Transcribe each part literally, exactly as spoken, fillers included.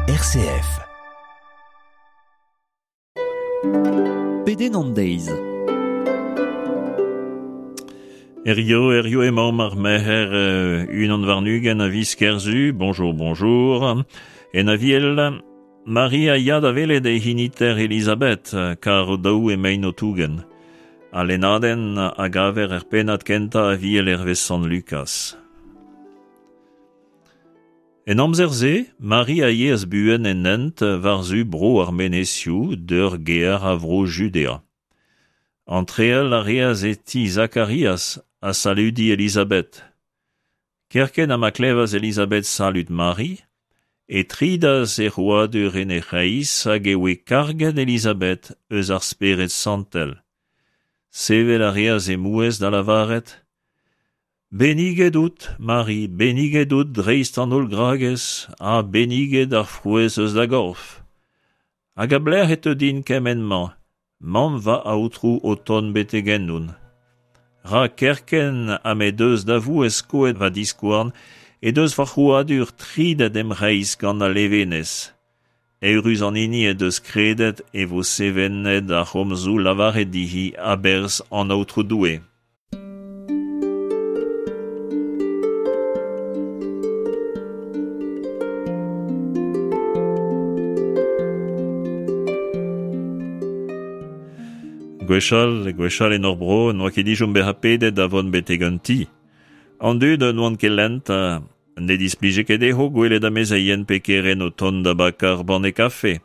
R C F. Peden Days. Erio, Erio emañ mar meher euh, unan varnugen a vis kerzu, bonjour, bonjour. En a viel, Maria yad a velet e hiniter Elisabeth, kar daou e mein o tougen. A lenaden a gaver er penat kenta a viel ervez San Lucas. En amzerze, Maria ye az buen en ent varzu bro ar menesiou d'ur gear a vro Judea. Entreel a reaz eti Zacharias a saludi Elisabeth. Kerken a maklevas Elisabeth salut Mari, et tridas e roadur en e c'haiz hag e oe karget Elisabeth eus ar speret santel. Sevel a reaz e mouez da lavaret. Beniget out, Mari, beniget out dreist an ol grages, a beniget ar frouez eus da gorf. Hag a bler et din kemenman, mam va a outrou o ton betegen nun. Ra kerken a me deus da vou eskoet va diskouarn, e deus va c'houadur tridet em reiz gant a levenez. Eurus an ini e deus kredet e vo sevenet a c'homzou lavaret dihi a berz an outrou doue. Gwechal, gwechal en ur bro, noa ket dijom beha pedet da von betegan ti. An dud an oan kelent, ne displije ket eho gwelet a mez a yen pekeren o ton da bakar ban e kafe.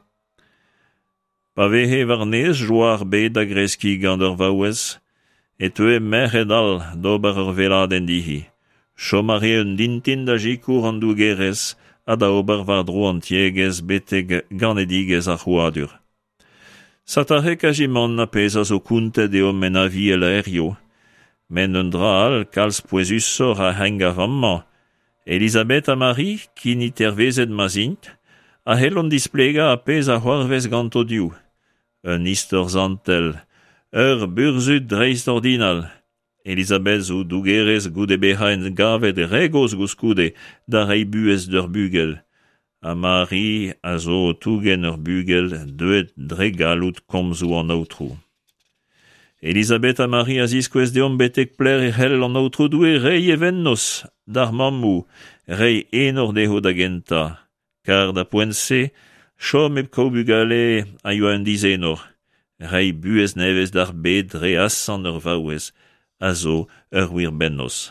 Pa vehe var nez joar bet da greski gant ur vaouez, et eue merc'hed al d'ober ur veladenn dihi. Chomare un dintin da jikour an dougerez, a da ober var dro an tiegez beteg ganedigez ar c'houadur. Satarek a jimant na pezaz o kountet eo men a vi el aerio, men un dra al kalz pouezusor a heng a vamman. Elisabeth a Marie, ki ni tervezet mazint, a hellon displega a pez a c'hoarvez ganto diou. Un istor zantel, ur burzut dreist ordinal. Elisabeth zo dougerez goude beha en gavet regoz gouskoude da rei buez d'ur bugel. A Marie a zo tougen ur bugel deuet dre galout komzou an outrou. Elisabeth a Marie a ziskouez deom betek pler e c'hell an outrou doue rei even nos, dar mammou, rei enor deho da genta, kar da poense, chom eb kau bugale a yo an dizenor, rei buez nevez dar bet dre asan ur vaouez, a zo ur wir ben nos.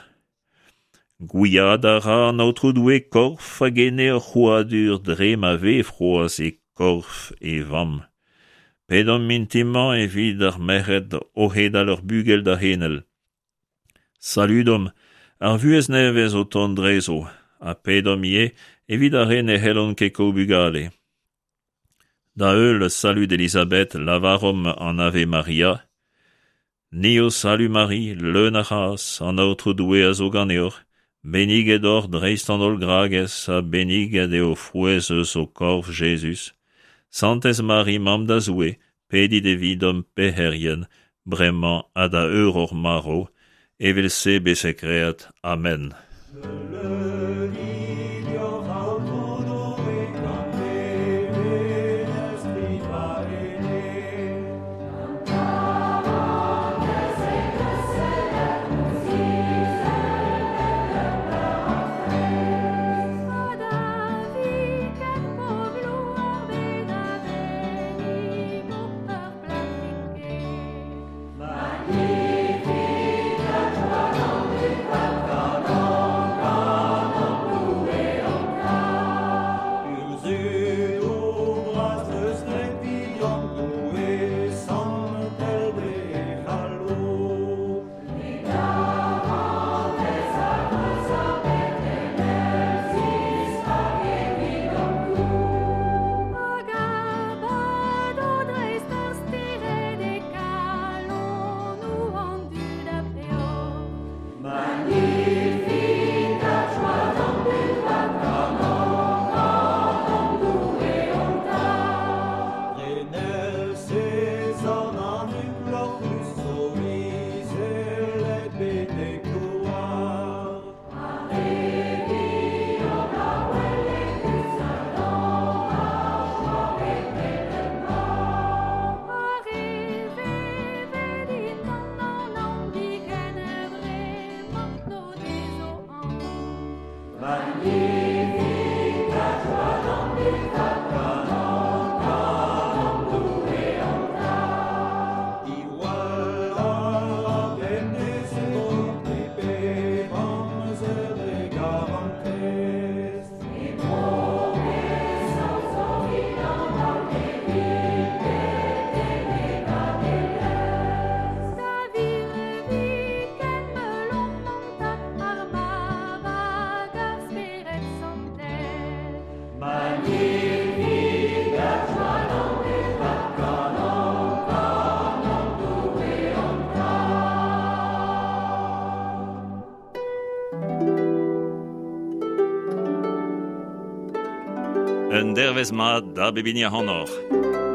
Gouiad a ra an outrou doue korf a gene ur c'houadur dre ma ve froaz e korf e vam. Pedom mintiman evit ar merc'hed ohet al ur bugel da henel. Saludom, ar vuez nevez o ton drezo, a pedom ie evit ar en e hellon keko bugale. Da eul salud Elisabeth lavarom an Ave Maria. Neo salut Marie, leun a ras, an outrou doue a zo ganeor. Beniget or dreist an ol grages, a beniget eo frouez eus o korf Jesus. Santez Marie mam da zoue, pedit evidom peherien, bremañ a da eur or maro, evel se besekreat. Amen. Magnificat joie dans le peuple, un dervez mat da bevinia honor.